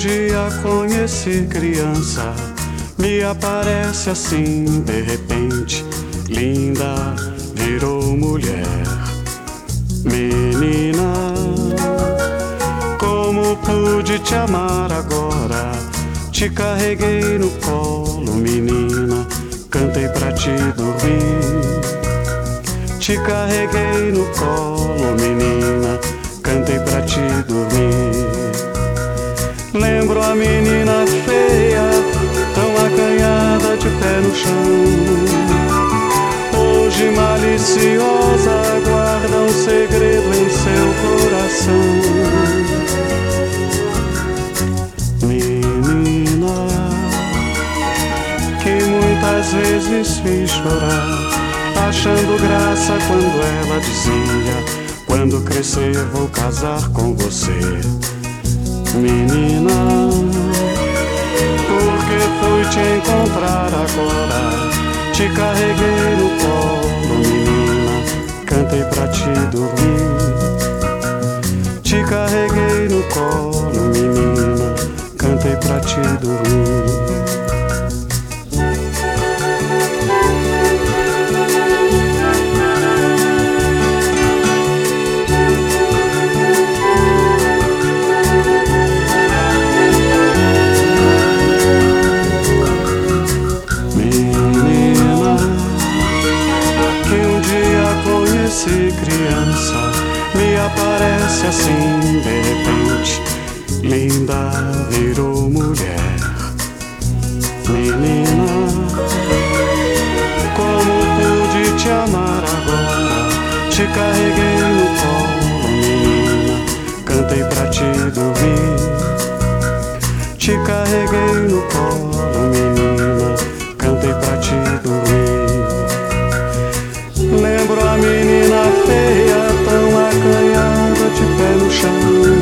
dia conheci criança, me aparece assim de repente, linda, virou mulher. Menina, como pude te amar agora? Te carreguei no colo, menina, cantei pra te dormir. Te carreguei no colo, menina, cantei pra te dormir. Lembro a menina feia, tão acanhada de pé no chão. Hoje maliciosa guarda um segredo em seu coração. Menina, que muitas vezes fiz chorar, achando graça quando ela dizia: quando crescer vou casar com você. Menina, porque fui te encontrar agora, te carreguei no colo, menina, cantei pra te dormir. Te carreguei no colo, menina, cantei pra te dormir. Criança, me aparece assim de repente, linda, virou mulher. Menina, como pude te amar agora? Te carreguei no colo, menina, cantei pra te dormir. Te carreguei no colo, menina, cantei pra te dormir. Lembro a menina feia, tão acanhada de pé no chão.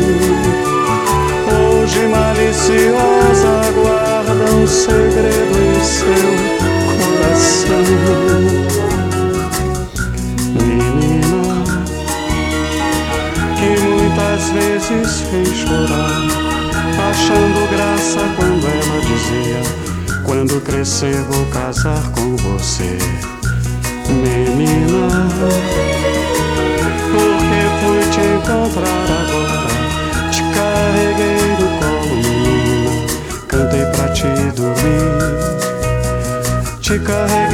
Hoje maliciosa guarda um segredo em seu coração. Menina, que muitas vezes fez chorar, achando graça quando ela dizia: quando crescer vou casar com você. Menina, porque fui te encontrar agora, te carreguei no colo, menina, cantei pra te dormir. Te carreguei